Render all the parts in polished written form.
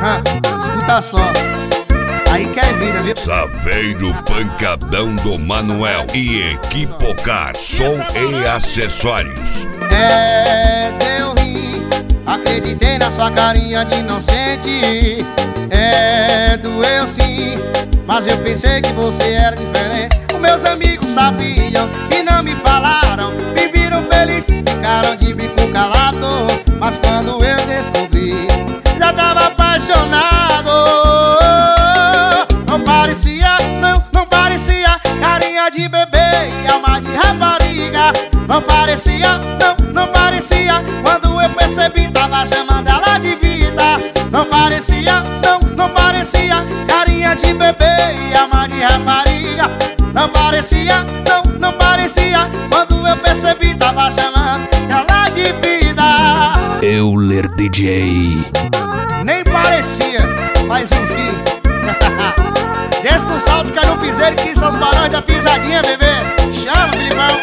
Escuta só. Aí quer vida, viu? Saveiro Pancadão do Manuel e Equipocar, som e acessórios. Deu rim, acreditei na sua carinha de inocente. Doeu sim, mas eu pensei que você era diferente. Os meus amigos sabiam e não me falaram. Me viram feliz, ficaram de bico calado. Mas quando eu descobri, já tava apaixonado. Não parecia, não parecia carinha de bebê e alma de rapariga. Não parecia, não parecia. Quando eu percebi, tava chamando ela de vida. Não parecia, não parecia carinha de bebê e alma de rapariga. Não parecia, não parecia. Quando eu percebi, tava chamando ela de vida. Euler DJ. Nem parecia, mas enfim. Desce no salto, cai no piseiro, que são os barões da pisadinha, bebê. Chama, Filipão.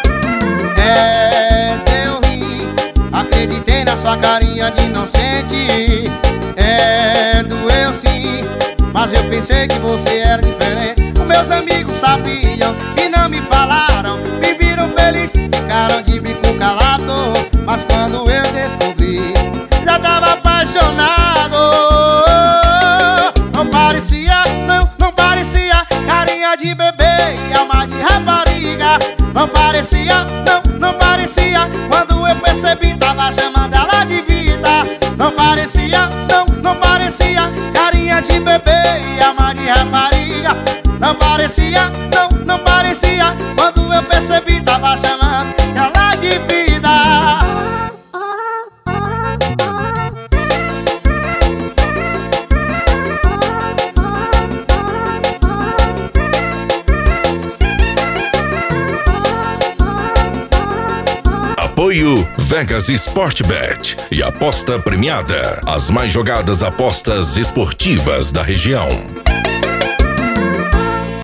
Deu rim, acreditei na sua carinha de inocente. Doeu sim, mas eu pensei que você era diferente. Os meus amigos sabiam e não me falaram. Me viram feliz, ficaram de bico calado. Mas quando eu descobri, já tava apaixonado. Não parecia, não parecia carinha de bebê e alma de rapariga. Não parecia, não parecia. Quando eu percebi, tava chamando ela de vida. Não parecia, não parecia carinha de bebê e alma de rapariga. Não parecia, não parecia. Quando eu percebi, tava chamando ela de vida. Apoio Vegas Sportbet e aposta premiada. As mais jogadas apostas esportivas da região.